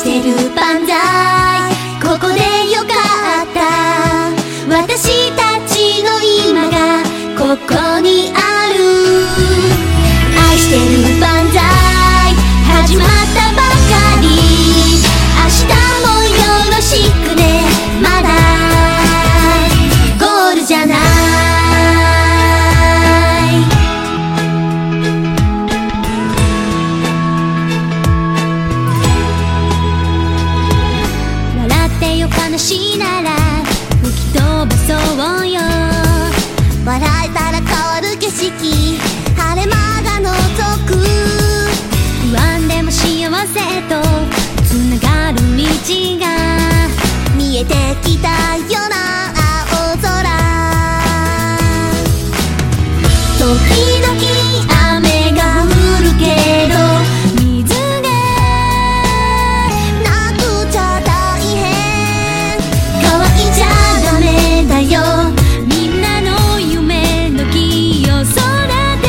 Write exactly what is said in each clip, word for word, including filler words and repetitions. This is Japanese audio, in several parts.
してる万歳、ここでよかった、私たちの今がここにある。愛してる万歳、始まったばかり、明日もよろしくね、まだゴールじゃない。笑ってよ悲しいなら吹き飛ばそうよ、笑えたら変わる景色、晴れ間が覗く、不安でも幸せとつながる道が見えてきたよな、青空。時々雨が降るけど水がなくちゃ大変、乾いちゃダメだよ、みんなの夢の清空で。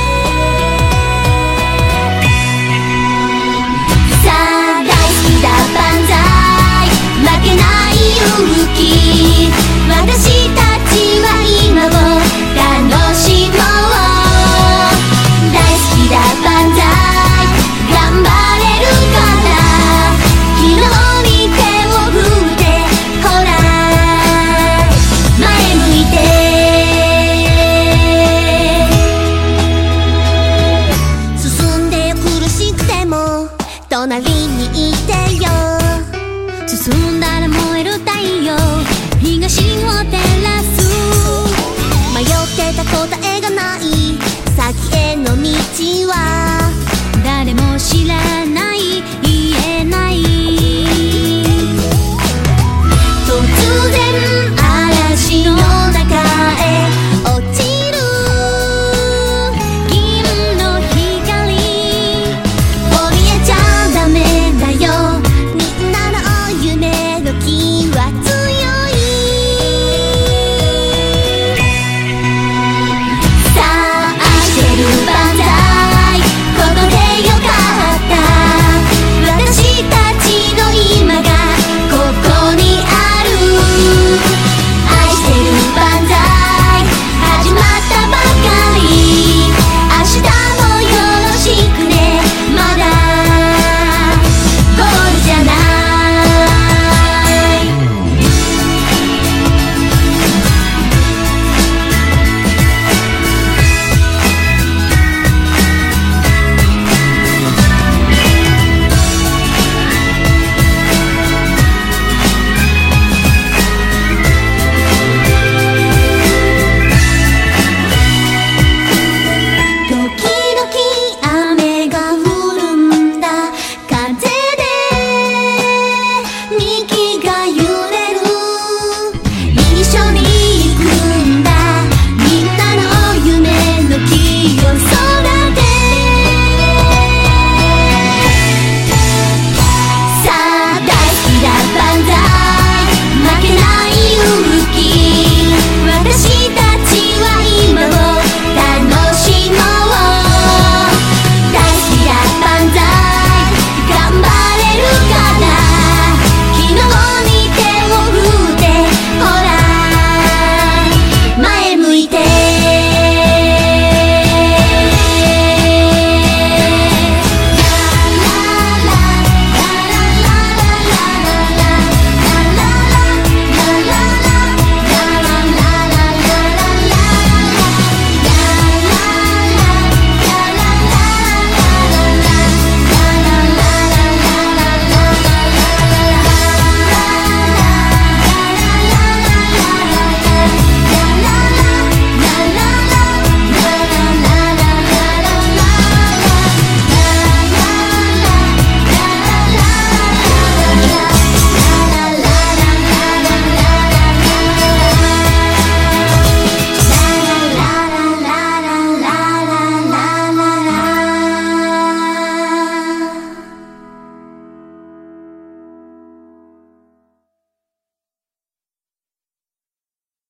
さあ大好きだ万歳、負けない勇気、私たちは今を楽しもう。大好きだ万歳、頑張れるから、昨日に手を振ってほら前向いて。進んでよ苦しくても隣にいてよ、進んだら燃える太陽、東を照らす。迷ってた答えがない先への道は誰も知らない